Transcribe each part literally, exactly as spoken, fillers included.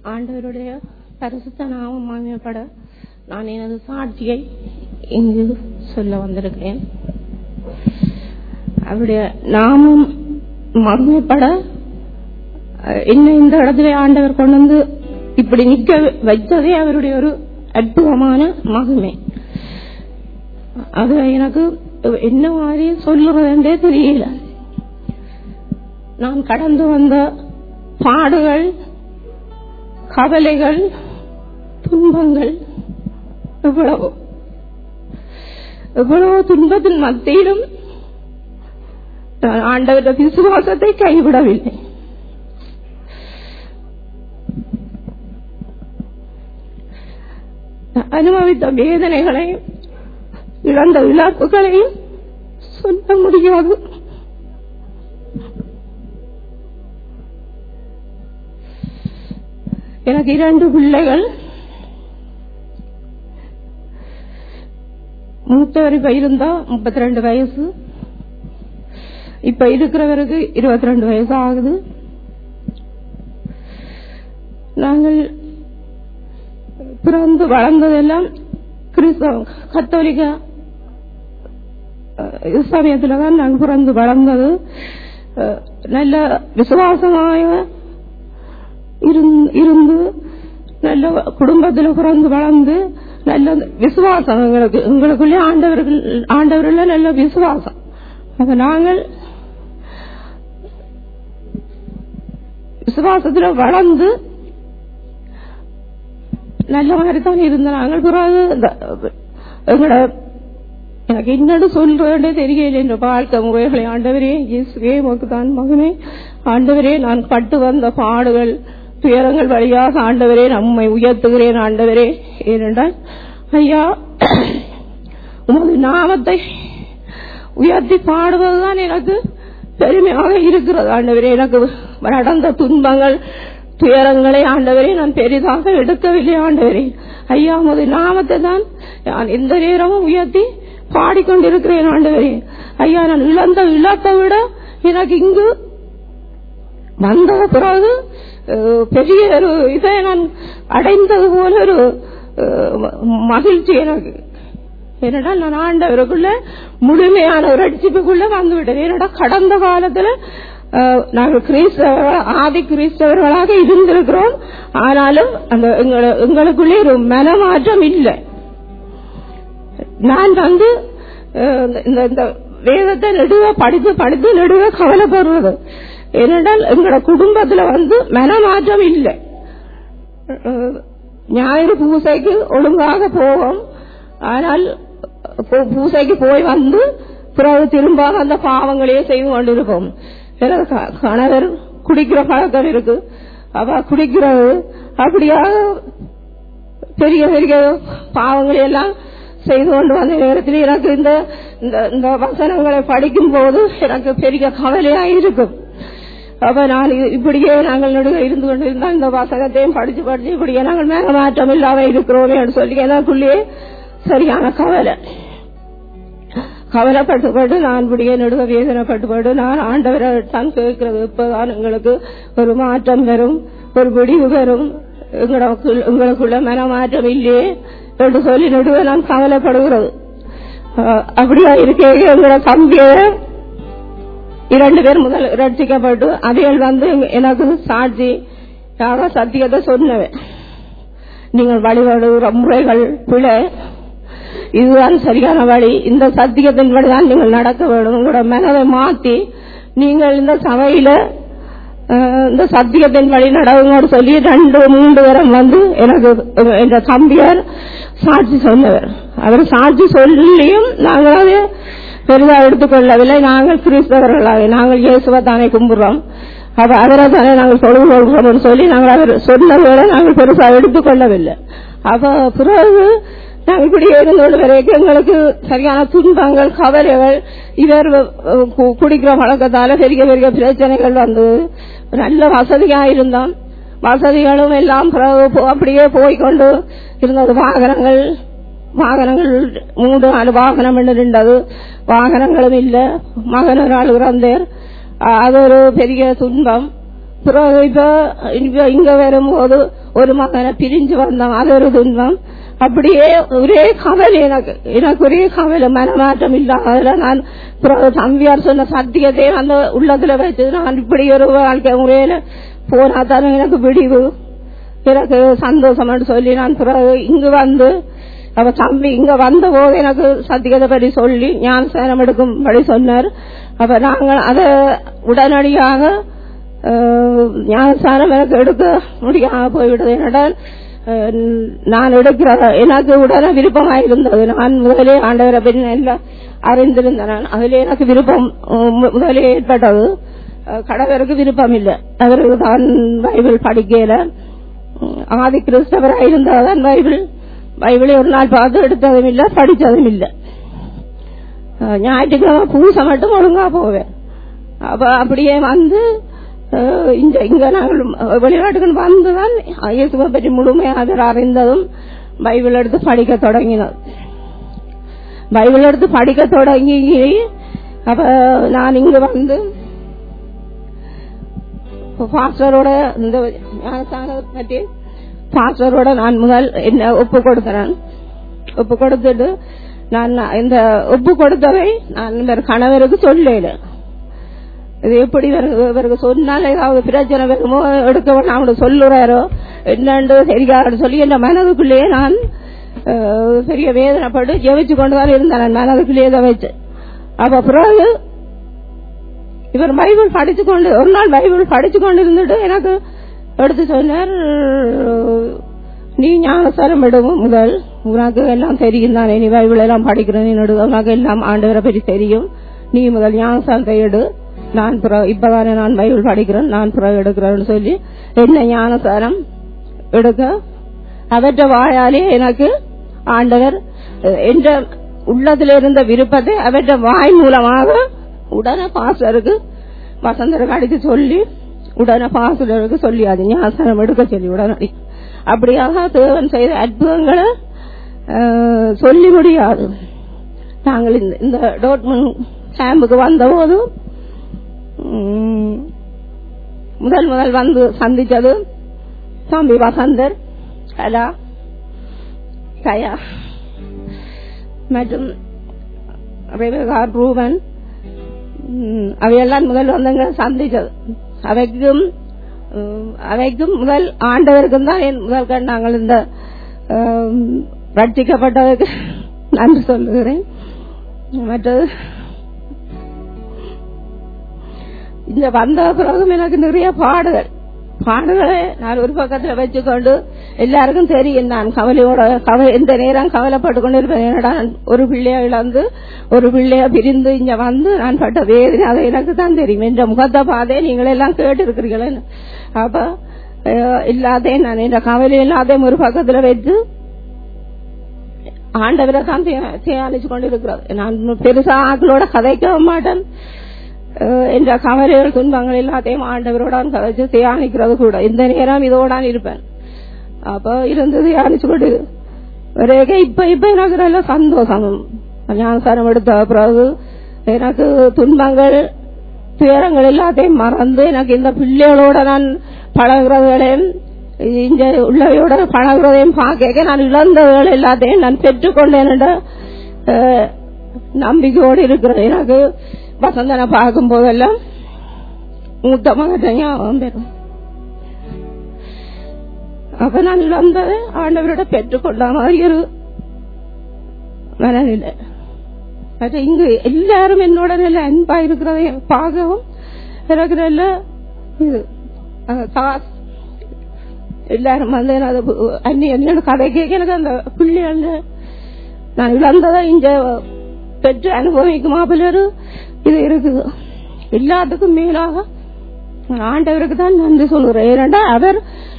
ஆண்டவருடைய பரிசுத்த நாமம் மகிமைப்பட நான் எனது சாட்சியை இங்கு சொல்ல வந்திருக்கிறேன். அவருடைய நாமம் மகிமைப்பட இன்னும் இந்த இடத்துல ஆண்டவர் கொண்டு வந்து இப்படி நிக்க வைத்ததே அவருடைய ஒரு அற்புதமான மகிமை. அது எனக்கு என்ன மாதிரி சொல்லுறதே தெரியல. நான் கடந்து வந்த பாடுகள், கவலைகள், துன்பங்கள், எவ்வளவு எவ்வளவு துன்பத்தின் மத்தியிலும் ஆண்டவருடைய விசுவாசத்தை கைவிடவில்லை. அனுபவித்த வேதனைகளையும் இழந்த இழப்புகளையும் சொல்ல முடியாது. எனக்கு இரண்டு பிள்ளைகள். மூத்தவர் இப்ப இருந்தா முப்பத்தி ரெண்டு வயசு, இப்ப இருக்கிறவருக்கு இருபத்தி ரெண்டு வயசு ஆகுது. நாங்கள் பிறந்து வளர்ந்ததெல்லாம் கிறிஸ்தவ கத்தோலிக்க சமயத்துலதான் நாங்கள் பிறந்து வளர்ந்தது. நல்ல விசுவாசமாக இருந்து நல்ல குடும்பத்தில் பிறந்து வளர்ந்து நல்ல விசுவாசம் எங்களுக்கு எங்களுக்குள்ளே ஆண்டவர்கள் ஆண்டவர்கள் நல்ல விசுவாசம். அப்ப நாங்கள் விசுவாசத்துல வளர்ந்து நல்ல மாதிரி தான் இருந்த நாங்கள் பிறகு எங்களோட எனக்கு என்னோட சொல்றே தெரியல. என்ற வாழ்க்கை முறைகளை ஆண்டவரே இயேசுவே உமக்கு தான் மகனே, ஆண்டவரே நான் பட்டு வந்த பாடுகள் துயரங்கள் வழியாக ஆண்டவரே நம்மை உயர்த்துகிறேன் ஆண்டவரே. ஏனென்றால் ஐயா உமது நாமத்தை உயர்த்தி பாடுவதுதான் எனக்கு பெருமையாக இருக்கிறது ஆண்டவரே. எனக்கு நடந்த துன்பங்கள் துயரங்களை ஆண்டவரே நான் பெரிதாக எடுக்கவில்லை ஆண்டவரே. ஐயா உமது நாமத்தை தான் நான் எந்த நேரமும் உயர்த்தி பாடிக்கொண்டிருக்கிறேன் ஆண்டவரே. ஐயா நான் இழந்த இழத்தை விட எனக்கு இங்கு வந்த பிறகு பெரிய ஒரு இதை நான் அடைந்தது போல ஒரு மகிழ்ச்சி எனக்கு. என்னடா நான் ஆண்டவருக்குள்ள முழுமையான ஒரு ரட்சிப்புக்குள்ள வந்துவிட்டேன். என்னடா கடந்த காலத்துல நாங்கள் கிறிஸ்தவ ஆதி கிறிஸ்தவர்களாக இருந்திருக்கிறோம். ஆனாலும் அந்த எங்களுக்குள்ளே ஒரு மனமாற்றம் இல்லை. நான் வந்து இந்த வேதத்தை நெடுவ படித்து படித்து நெடுவ கவலைப்படுறது ஏனென்றால் எங்களோட குடும்பத்துல வந்து மனமாற்றம் இல்லை. ஞாயிறு பூசைக்கு ஒழுங்காக போவோம். ஆனால் பூசைக்கு போய் வந்து பிறகு திரும்ப அந்த பாவங்களையே செய்து கொண்டிருப்போம். கணவர் குடிக்கிற பழக்கம் இருக்கு. அவ குடிக்கிறது அப்படியாக பெரிய பெரிய பாவங்களை எல்லாம் செய்து கொண்டு வந்த நேரத்தில் எனக்கு இந்த இந்த வசனங்களை படிக்கும் போது எனக்கு பெரிய கவலையா இருக்கும். அப்ப நான் இப்படியே நாங்கள் நடுவே இருந்து கொண்டு இருந்தால் இந்த வாசகத்தையும் படிச்சு படிச்சு இப்படியே நாங்கள் மேல மாற்றம் இல்லாம இருக்கிறோமே சொல்லி எனக்குள்ளேயே சரியான கவலை கவலைப்பட்டுப்பட்டு நான் இப்படியே நடுவ வேதனைப்பட்டுப்பட்டு நான் ஆண்டவரை தான் கேட்கிறது. இப்பதான் எங்களுக்கு ஒரு மாற்றம் வரும், ஒரு விடிவு வரும், எங்களுக்குள்ள மன மாற்றம் இல்லையே என்று சொல்லி நடுவே நான் கவலைப்படுகிறது. அப்படியா இருக்கே எங்களோட தம்பிய இரண்டு பேர் முதல் ரட்சிக்கப்பட்டு அதைகள் வந்து எனக்கு சாட்சி சத்தியத்தை சொன்னவன். நீங்கள் வழிபடுகிற முறைகள் பிழை, இதுதான் சரியான வழி, இந்த சத்தியத்தின் வழிதான் நீங்கள் நடக்க வேண்டும். உங்களோட மனதை மாற்றி நீங்கள் இந்த சபையில இந்த சத்தியத்தின் வழி நடவுங்கன்னு சொல்லி ரெண்டு மூன்று பேரும் வந்து எனக்கு என்ற தம்பியார் சாட்சி சொன்னவர். அவர் சாட்சி சொல்லியும் நாங்கள் அதை பெரிதா எடுத்துக்கொள்ளவில்லை. நாங்கள் கிறிஸ்தவர்களாக நாங்கள் இயேசுவை தானே கும்பிடுறோம், அப்ப அவரை தானே நாங்கள் தொழுது கொள்கிறோம் சொல்லி நாங்கள் அவர் சொன்னதை நாங்கள் பெருசா எடுத்துக்கொள்ளவில்லை. அப்ப பிறகு நாங்கள் இப்படி இருந்தோடு வரைக்கும் எங்களுக்கு சரியான துன்பங்கள் கவலைகள், இவர் குடிக்கிற பழக்கத்தால பெரிய பெரிய பிரச்சனைகள் வந்து நல்ல வசதியா இருந்தோம். வசதிகளும் எல்லாம் அப்படியே போய்கொண்டு இருந்தது. வாகனங்கள் வாகனங்கள் மூன்று நாலு வாகனம் இருந்தது, வாகனங்களும் இல்ல. மகன் ஒரு ஆள் இறந்தார், அது ஒரு பெரிய துன்பம். இப்ப இங்க வரும்போது ஒரு மகனை பிரிஞ்சு வந்தோம், அது ஒரு துன்பம். அப்படியே ஒரே கவலை எனக்கு எனக்கு ஒரே கவலை, மனமாற்றம் இல்லாத நான் தம்பியார் சொன்ன சத்தியத்தை அந்த உள்ளத்துல வச்சு நான் இப்படி ஒரு வாழ்க்கை முறையில போனா தானே எனக்கு விடிவு, எனக்கு சந்தோஷம் சொல்லி நான் பிறகு இங்கு வந்து அவ தம்பி இங்க வந்த போது எனக்கு சத்தியத்தை பற்றி சொல்லி ஞானஸ்நானம் எடுக்கும்படி சொன்னார். அப்ப நாங்கள் அதை உடனடியாக ஞானஸ்நானம் எனக்கு எடுக்க முடியாம போய்விட்டது. என்னடால் நான் எடுக்கிற எனக்கு உடனே விருப்பமாயிருந்தது. நான் முதலே ஆண்டவரை பற்றி எல்லாம் அறிந்திருந்தேன். அதிலே எனக்கு விருப்பம் முதலே ஏற்பட்டது. கடவுளுக்கு விருப்பம் இல்லை, அவருக்கு தான் பைபிள் படிக்கல. ஆதி கிறிஸ்தவராக இருந்தால்தான் பைபிள் பைபிளை ஒரு நாள் பார்த்து எடுத்ததும் இல்லை, படித்ததும் இல்லை. ஞாயிற்றுக்கிழமை பூசை மட்டும் ஒழுங்கா போவேன். அப்ப அப்படியே வந்து இங்க இங்க நாங்கள் வெளிநாட்டுக்கு வந்துதான் இயேசுவை பற்றி முழுமையாக அறிந்ததும் பைபிள் எடுத்து படிக்க தொடங்கினோம். பைபிள் எடுத்து படிக்க தொடங்கி அப்ப நான் இங்க வந்து பாஸ்டரோட இந்த பற்றி பாஸ்டரோட நான் முதல் என்ன ஒப்பு கொடுத்தேன். ஒப்பு கொடுத்துட்டு நான் இந்த ஒப்பு கொடுத்தவை நான் இந்த கணவருக்கு சொல்லல. இது எப்படி இவருக்கு சொன்னால ஏதாவது பிரச்சனை வருமோ எடுக்க அவனுக்கு சொல்லுறாரோ என்னன்னு தெரியாது சொல்லி என் மனதுக்குள்ளேயே நான் பெரிய வேதனைப்பட்டு ஜெபிச்சு கொண்டுதான் இருந்தேன். மனதுக்குள்ளேயே தான் வச்சு அப்ப பிறகு இவர் பைபிள் படிச்சு கொண்டு ஒரு நாள் பைபிள் படிச்சு கொண்டு இருந்துட்டு எனக்கு எடுத்து சொன்னார், நீ ஞானஸ்நானம் எடுவும் முதல், உனக்கு எல்லாம் தெரியும் தானே, நீ பைபிள் எல்லாம் படிக்கிறேன், உனக்கு எல்லாம் ஆண்டவரை பற்றி தெரியும், நீ முதல் ஞானஸ்நானத்தை எடு, நான் இப்பதானே நான் பைபிள் படிக்கிறேன், நான் பிறகு எடுக்கிறேன்னு சொல்லி என்ன ஞானஸ்நானம் எடுக்க அவற்ற வாயாலே எனக்கு ஆண்டவர் என்ற உள்ளத்தில் இருந்த விருப்பத்தை அவற்ற வாய் மூலமாக உடனே பாஸ்டருக்கு வசந்தருக்கு அடித்து சொல்லி உடனே பாஸ்டருக்கு சொல்லி அது ஞானஸ்நானம் எடுக்க சொல்லி உடனடி அப்படியாக தேவன் செய்த அற்புதங்களை சொல்லி முடியாது. நாங்கள் இந்த டோட்மன் கேம்புக்கு வந்த போது முதல் முதல் வந்து சந்திச்சது தம்பி வசந்தர், கலா, கயா மற்றும் ரூபன் அவையெல்லாம் முதல் வந்தங்க சந்திச்சது. அவைக்கும் அவைக்கும் முதல் ஆண்டவருக்கும் தான் என் முதல் கண் நாங்கள் இந்த ரட்சிக்கப்பட்டதுக்கு நன்றி சொல்லுகிறேன். மற்றது இந்த வந்த பிறகும் எனக்கு நிறைய பாடுகள் பாடுகளை நான் ஒரு பக்கத்துல வச்சுக்கொண்டு எல்லாருக்கும் தெரியும் நான் கவலையோட கவலை எந்த நேரம் கவலைப்பட்டு கொண்டு இருப்பேன். என்னடா ஒரு பிள்ளைய இழந்து ஒரு பிள்ளைய பிரிந்து இங்க வந்து நான் பட்ட வேதனை அதை எனக்கு தான் தெரியும். என்ற முகத்தை பாதே நீங்களெல்லாம் கேட்டு இருக்கிறீங்களே. அப்ப இல்லாதேன் நான் என்ற கவலை இல்லாதேன் ஒரு பக்கத்துல வச்சு ஆண்டவரை தான் தியானிச்சு கொண்டு இருக்கிறது. நான் பெருசா ஆக்களோட கதைக்க மாட்டேன். என்ற கவலைகள் துன்பங்கள் எல்லாத்தையும் ஆண்டவரோட கதைச்சு தியானிக்கிறது கூட இந்த நேரம் இதோடான் இருப்பேன். அப்ப இருந்து தியானிச்சு கொண்டு இப்ப இப்ப எனக்கு நல்ல சந்தோஷம். ஞானஸ்நானம் எடுத்த பிறகு எனக்கு துன்பங்கள் துயரங்கள் எல்லாத்தையும் மறந்து எனக்கு இந்த பிள்ளைகளோட நான் பழகிறதையும் இங்க உள்ளவையோட பழகிறதையும் பார்க்க நான் இழந்தவர்கள் எல்லாத்தையும் நான் பெற்றுக்கொண்டேன் என்ற நம்பிக்கையோடு இருக்கிறேன். எனக்கு வசந்தனை பார்க்கும் போதெல்லாம் மூத்த மகன் ஞாபகம் பெறும். அப்ப நான் இழந்ததை ஆண்டவரோட பெற்றுக்கொண்ட மாதிரி ஒரு மனநிலை. இங்கு எல்லாரும் என்னோட நல்ல அன்பா இருக்கிறதை பார்க்கவும் எனக்கு நல்ல இது எல்லாரும் வந்து அன்னி என்னோட கதை கேட்க எனக்கு அந்த பிள்ளைகள் நான் இழந்ததை இங்க பெற்று அனுபவிக்குமா பிள்ளை இது இருக்குது. எல்லாத்துக்கும் மேலாக ஆண்டவருக்கு தான் நன்றி சொல்கிறேன். ஏனென்றா அவர்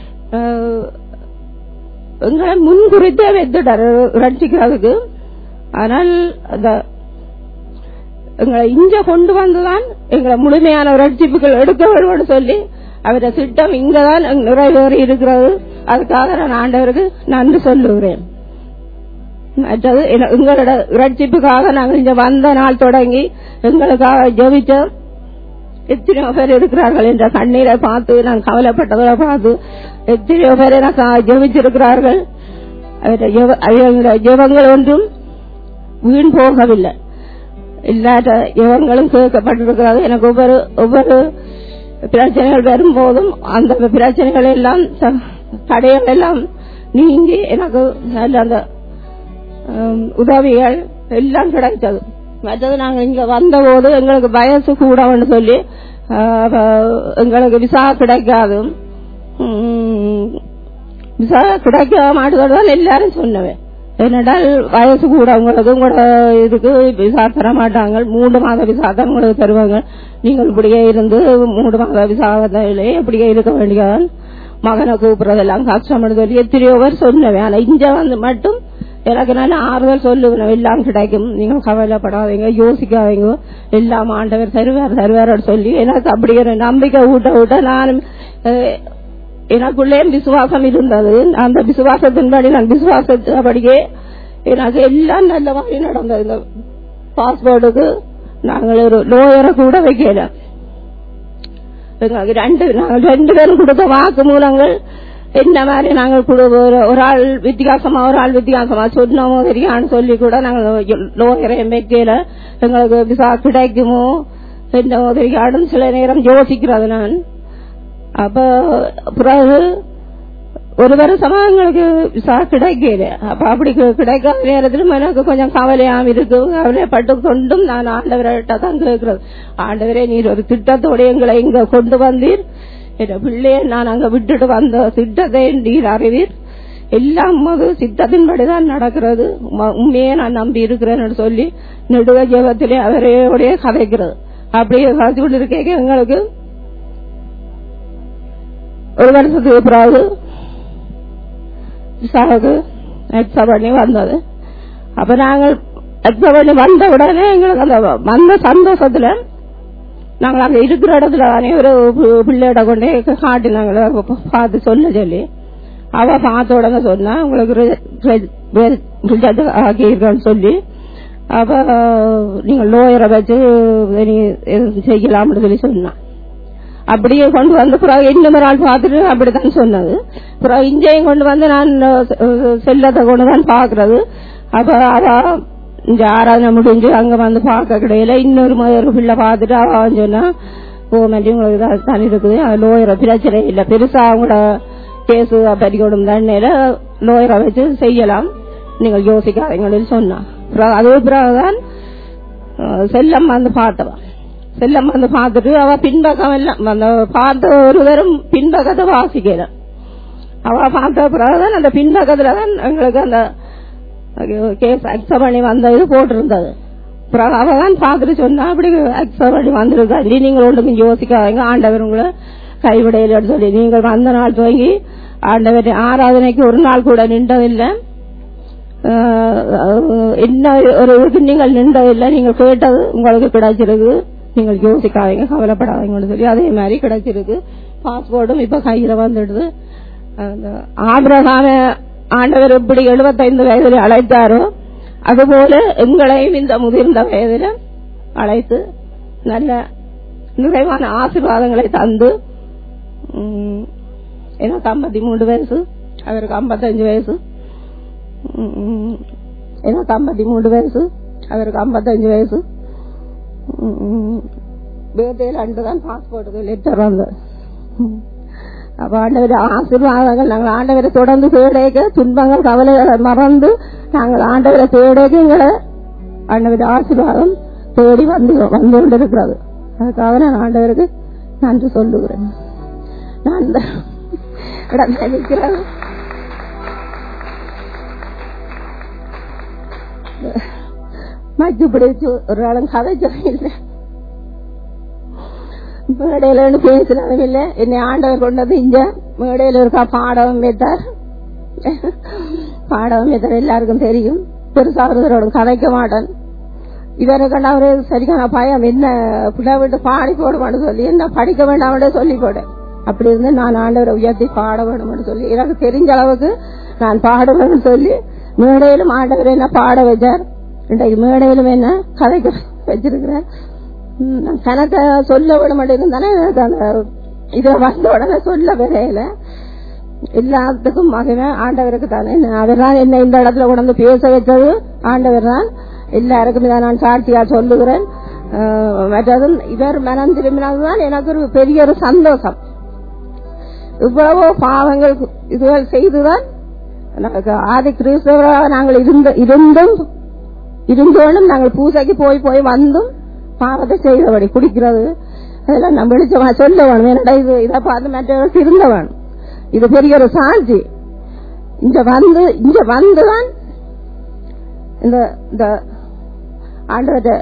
எங்களை முன்குறித்தே வைத்துட்டார் ரட்சிக்கிறதுக்கு. ஆனால் அந்த எங்களை இங்க கொண்டு வந்துதான் எங்களை முழுமையான ரட்சிப்புகள் எடுக்க வேண்டும் சொல்லி அவருடைய திட்டம் இங்கதான் நிறைவேறி இருக்கிறது. அதுக்காக நான் ஆண்டவருக்கு நன்றி சொல்லுகிறேன். மற்றது எங்களோட ரட்சிப்புக்காக நாங்கள் இங்க வந்த நாள் தொடங்கி எங்களுக்காக ஜெபிச்ச எத்தனையோ பேர் இருக்கிறார்கள் என்ற கண்ணீரை பார்த்து நான் கவலைப்பட்டதை பார்த்து எத்தனையோ பேர் எனக்கு ஜெபிச்சிருக்கிறார்கள். ஜெபங்கள் ஒன்றும் வீண் போகவில்லை. இல்லாத ஜெபங்களும் கேட்கப்பட்டிருக்கிறது. எனக்கு ஒவ்வொரு ஒவ்வொரு பிரச்சனைகள் வரும்போதும் அந்த பிரச்சனைகள் எல்லாம் தடைகள் எல்லாம் நீங்கி எனக்கு நல்ல அந்த உதவிகள் எல்லாம் கிடைத்தது. மற்றது நாங்கள் இங்க வந்தபோது எங்களுக்கு வயசு கூடன்னு சொல்லி எங்களுக்கு விசா கிடைக்காது, விசா கிடைக்க மாட்டேதான் எல்லாரும் சொன்னவேன். என்னடால் வயசு கூட உங்களுக்கு உங்களோட இதுக்கு விசா தர மாட்டாங்க, மூன்று மாத விசா தான் உங்களுக்கு தருவாங்க, நீங்கள் இப்படியே இருந்து மூன்று மாத விசாவிலே இப்படியே இருக்க வேண்டியதான், மகனை கூப்பிடுறதெல்லாம் கஷ்டம் சொல்லி எத்தனையோ பேர் சொன்னவேன். ஆனா இங்க வந்து மட்டும் எனக்கு நல்ல ஆறுதல் சொல்லுவேன், எல்லாம் கிடைக்கும், நீங்கள் கவலைப்படாதீங்க, யோசிக்காதீங்க, எல்லாம் ஆண்டவர் தருவார் தருவார் சொல்லி எனக்கு அப்படியே நம்பிக்கை ஊட்ட ஊட்ட நானும் எனக்குள்ளே விசுவாசம் இருந்தது. அந்த விசுவாசத்தின்படி நான் விசுவாசப்படியே எனக்கு எல்லாம் நல்ல மாதிரி நடந்தது. இந்த பாஸ்போர்ட்டுக்கு நாங்கள் ஒரு லோயரை கூட வைக்கல. எங்களுக்கு ரெண்டு நாங்கள் ரெண்டு பேரும் கொடுத்த வாக்கு மூலங்கள் என்ன மாதிரி நாங்கள் ஒரு ஆள் வித்தியாசமா ஒரு ஆள் வித்தியாசமா சொன்னமோ தெரியான்னு சொல்லி கூட நாங்கள் லோயரை வைக்கல. எங்களுக்கு விசா கிடைக்குமோ என்னமோ தெரியாதுன்னு சில நேரம் யோசிக்கிறது நான். அப்ப பிறகு ஒரு வருஷமா எங்களுக்கு விசா கிடைக்கல. அப்ப அப்படி கிடைக்காத நேரத்திலும் எனக்கு கொஞ்சம் கவலையாம இருக்கு. கவலைப்பட்டு கொண்டும் நான் ஆண்டவர்கிட்ட தான் கேட்கிறது, ஆண்டவரே நீர் ஒரு திட்டத்தோட எங்களை இங்க கொண்டு வந்தீர், என் பிள்ளைய நான் அங்க விட்டுட்டு வந்த திட்டத்தை நீர் அறிவீர், எல்லாம் போது சித்தத்தின்படிதான் நடக்கிறது, உண்மையே நான் நம்பி இருக்கிறேன்னு சொல்லி நெடுவ ஜெபத்திலே அவரையோடைய கதைக்கிறது. அப்படியே கதைச்சு கொண்டு இருக்க எங்களுக்கு ஒரு வருஷத்துக்கு பிறகு விசாவுக்கு எக்ஸாம் பண்ணி வந்தது. அப்ப நாங்கள் எக்ஸாம் பண்ணி வந்த உடனே எங்களுக்கு அந்த வந்த சந்தோஷத்துல நாங்கள் அங்க இருக்கிற இடத்துல தானே ஒரு பிள்ளையோட கொண்டே காட்டினாங்க பார்த்து சொல்ல சொல்லி, அவ பார்த்த உடனே சொன்னா உங்களுக்கு ஆக்கியிருக்கான்னு சொல்லி, அப்ப நீங்க லோயரை வச்சு செய்யலாம்னு சொல்லி சொன்னான். அப்படியே கொண்டு வந்து பிறகு இன்னொரு நாள் பார்த்துட்டு அப்படித்தான் சொன்னது. பிறகு இங்கேயும் கொண்டு வந்து நான் செல்லத்தை கொண்டுதான் பாக்குறது. அப்ப அதான் இந்த ஆராதனை முடிஞ்சு அங்க வந்து பார்க்க கிடையில இன்னொரு ஒரு பிள்ளை பார்த்துட்டு அவன் சொன்னா, ஓ மாதிரி உங்களுக்கு தனி இருக்குது, லோயரை பிரச்சனை இல்லை, பெருசா அவங்களோட கேசு பறிக்கொடும் தண்ணியில லோயரை வச்சு செய்யலாம், நீங்கள் யோசிக்காதீங்கன்னு சொன்னான். அதே பிறகுதான் செல்லம் வந்து பார்த்தவன். செல்லம் வந்து பார்த்துட்டு அவ பின்பக்கம் எல்லாம் அந்த பார்த்த ஒருவரும் பின்பக்கத்தை வாசிக்கல. அவ பார்த்த பிறகுதான் அந்த பின்பக்கத்துலதான் எங்களுக்கு அந்த கேஸ் அக்செப்ட் பண்ணி வந்தது போட்டிருந்தது. பிறகு அவதான் பார்த்துட்டு சொன்னா, அப்படி அக்செப்ட் பண்ணி வந்திருக்கா, நீங்கள் ஒன்றுக்கும் யோசிக்காதீங்க, ஆண்டவர் உங்களை கைவிடையில சொல்லி, நீங்கள் வந்த நாள் துவங்கி ஆண்டவர் ஆராதனைக்கு ஒரு நாள் கூட நின்றதில்லை, என்ன ஒரு நீங்கள் நின்றதில்லை, நீங்கள் கேட்டது உங்களுக்கு கிடைச்சிருக்கு, நீங்கள் யோசிக்காதீங்க, கவலைப்படாதீங்கன்னு சொல்லி அதே மாதிரி கிடைச்சிருக்கு. பாஸ்போர்ட்டும் இப்ப கையில வந்துடுது. ஆபிரகாம ஆண்டவர் எப்படி எழுபத்தைந்து வயதில் அழைத்தாரோ அதுபோல எங்களையும் இந்த முதிர்ந்த வயதில அழைத்து நல்ல நிறைவான ஆசீர்வாதங்களை தந்து, எனக்கு ஐம்பத்தி மூன்று வயசு, அவருக்கு ஐம்பத்தஞ்சு வயசு, எனக்கு ஐம்பத்தி மூன்று வயசு, அவருக்கு ஐம்பத்தஞ்சு வயசு, பேர்தேல அண்டுதான் பாஸ்போர்ட்டுக்கு லெட்டர் வந்தது. அப்ப ஆண்டவர் ஆசீர்வாதங்கள் நாங்கள் ஆண்டவரை தொடர்ந்து தேடேக்க, துன்பங்கள் கவலைகளை மறந்து நாங்கள் ஆண்டவரை தேடேக்க எங்களை ஆண்டவர் ஆசீர்வாதம் தேடி வந்து வந்து கொண்டிருக்கிறது. அதுக்காக நான் ஆண்டவருக்கு நன்றி சொல்லுகிறேன். நான் நினைக்கிறேன் மச்சு பிடிச்சு ஒரு ஆளும் கதைச்சதும் இல்லை, மேடையில பேசினதும் இல்லை. என்னை ஆண்டவர் கொண்டது இங்க மேடையில இருக்கா பாடவும் வைத்தார், பாடவும் வைத்தார், எல்லாருக்கும் தெரியும். பெருசா ஒருவரோட கதைக்க மாட்டேன். இவரை கண்ட அவரே சரிக்கான பயம், என்ன பிள்ளை விட்டு பாடி போடுவான்னு சொல்லி, என்ன படிக்க வேண்டாம் சொல்லி போட்டேன். அப்படி இருந்து நான் ஆண்டவரை உயர்த்தி பாட வேணும்னு சொல்லி எனக்கு தெரிஞ்ச அளவுக்கு நான் பாடுவேன்னு சொல்லி மேடையிலும் ஆண்டவர் என்ன பாட வச்சார். இன்றைக்கு மேடையிலும் என்ன கதைக்க வச்சிருக்கிறேன். கணக்க சொல்ல விட மாட்டேங்குதானே இத வந்த உடனே சொல்ல வரையில எல்லாத்துக்கும் மகன ஆண்டவருக்கு தானே. அவர் தான் என்ன இந்த இடத்துல கொண்டு பேச வச்சது ஆண்டவர் தான். எல்லாருக்கும் இதை நான் சாட்சியா சொல்லுகிறேன். மற்றது இவர் மனம் திரும்பினதுதான் எனக்கு ஒரு பெரிய ஒரு சந்தோஷம். இவ்வளவோ பாவங்கள் இதுகள் செய்துதான் ஆதி கிறிஸ்தவராக நாங்கள் இருந்தும் இருந்தோனும் நாங்கள் பூசைக்கு போய் போய் வந்தும் பாவத்தை செய்தபடி குடிக்கிறது அதெல்லாம் நம்ம வெளிச்சமா சொல்ல வேணும். என்னடா இது இதை பார்த்து மற்றவர்கள் திருந்த வேணும். இது பெரிய ஒரு சாட்சி. இங்க வந்து இங்க வந்துதான் இந்த ஆண்டவரை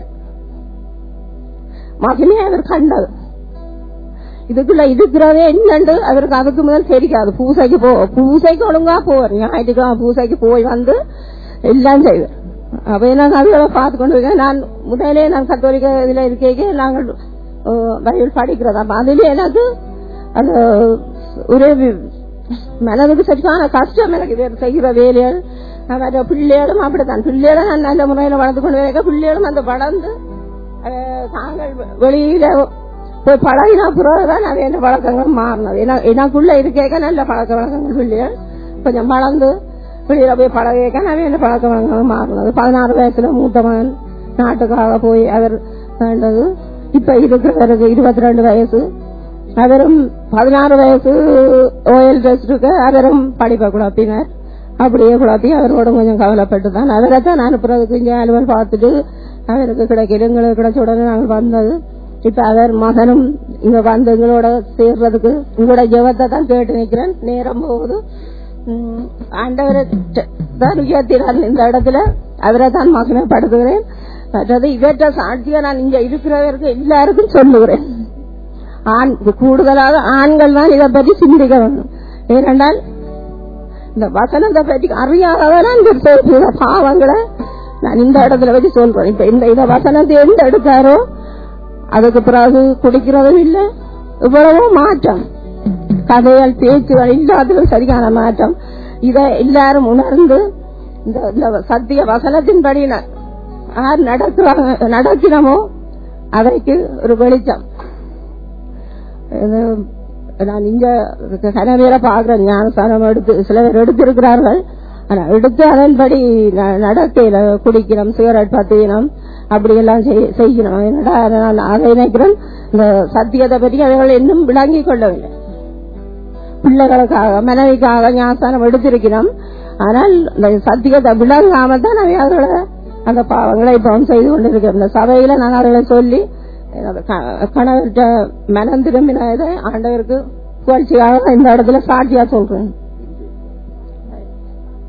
மகிமையை அவர் கண்டது. இதுக்குள்ள இருக்கிறதே என்னண்டு அவருக்கு அதுக்கு முதல் தெரியாது. பூசைக்கு போ பூசைக்கு ஒழுங்கா போவார். ஞாயிற்றுக்கிழமை பூசைக்கு போய் வந்து எல்லாம் செய்வார். அப்ப நான் அதுகளை பார்த்து கொண்டு இருக்கேன். நான் முதலே நான் கத்தோலிக்க இதுல இருக்கே நாங்கள் பைபிள் படிக்கிறதா அதுல எனக்கு அந்த ஒரே மனதுக்கு சரியான கஷ்டம். எனக்கு செய்கிற வேலைகள் பிள்ளைகளும் அப்படித்தான். பிள்ளைகளும் நான் நல்ல முறையில வளர்த்து கொண்டு இருக்க. பிள்ளைகளும் அந்த வளர்ந்து தாங்கள் வெளியில போய் பழகினா பிறகுதான் அது என்ன பழக்கங்கள் மாறினது. எனக்குள்ள இருக்க நல்ல பழக்க வழக்கங்கள் பிள்ளைகள் கொஞ்சம் வளர்ந்து வெளியில போய் பழக நிறைய என்ன பழக்க வழக்கங்கள் மாறினது. பதினாறு வயசுல மூத்தவன் நாட்டுக்காக போய் அவர் வேண்டது. இப்ப இருக்கிறவருக்கு இருபத்தி ரெண்டு வயசு. அவரும் பதினாறு வயசு ஓயல் டெஸ்டுக்கு அவரும் படிப்பை குழப்பினார். அப்படியே குழப்பி அவரோட கொஞ்சம் கவலைப்பட்டுதான் அவரைத்தான் நான் அனுப்புறதுக்கு இங்க அலுவல் பார்த்துட்டு அவருக்கு கிடைக்கல. எங்களுக்கு கிடைச்ச உடனே நாங்கள் வந்தது. இப்ப அவர் மகனும் இங்க வந்து எங்களோட சேர்றதுக்கு உங்களோட ஜெபத்தை தான் கேட்டு நிற்கிறேன். நேரம் போகுது. ஆண்டவரை தான் உயர்த்தினார் இந்த இடத்துல. அவரை தான் மகிமைப்படுத்துகிறேன். மற்றது இவற்ற சாட்சியா நான் இங்க இருக்கிறவருக்கு எல்லாருக்கும் சொல்லுகிறேன். ஆண் கூடுதலாக ஆண்கள் தான் இதை பற்றி சிந்திக்க வேண்டும். ஏனென்றால் இந்த வசனத்தை பற்றி அறியாதவனா இந்த பாவங்களை நான் இந்த இடத்துல வச்சு சொல்றேன். இப்ப இந்த இத வசனத்தை எந்த எடுத்தாரோ அதுக்கு பிறகு குடிக்கிறதும் இல்லை. இவ்வளவோ மாற்றம், கதைகள் பேச்சுகள் இல்லாததும் சரியான மாற்றம். இதை எல்லாரும் உணர்ந்து இந்த சத்திய வசனத்தின்படி யார் நடக்கிறாங்க நடக்கிறோமோ அதைக்கு ஒரு வெளிச்சம். நான் இங்க கனவேற பாக்குறேன். ஞானஸ்தானம் எடுத்து சில பேர் எடுத்திருக்கிறார்கள். ஆனா எடுத்து அதன்படி நடக்கையில குடிக்கணும், சிகரெட் பத்தினம் அப்படி எல்லாம் செய்யணும். என்னடா நான் அதை நினைக்கிறேன். இந்த சத்தியத்தை பற்றி அவர்கள் இன்னும் விளங்கிக் கொள்ளவில்லை. பிள்ளைகளுக்காக மனைவிக்காக ஞானஸ்தானம் எடுத்திருக்கிறோம். ஆனால் இந்த சத்தியத்தை விளங்காம தான் அவர்களை அந்த பாவங்களை இப்ப செய்து கொண்டிருக்கிறோம். இந்த சபையில நான் அவர்களை சொல்லி கணவர்கிட்ட மனம் திரும்பினதை ஆண்டவருக்கு புகழ்ச்சியாக இந்த இடத்துல சாட்சியா சொல்றேன்.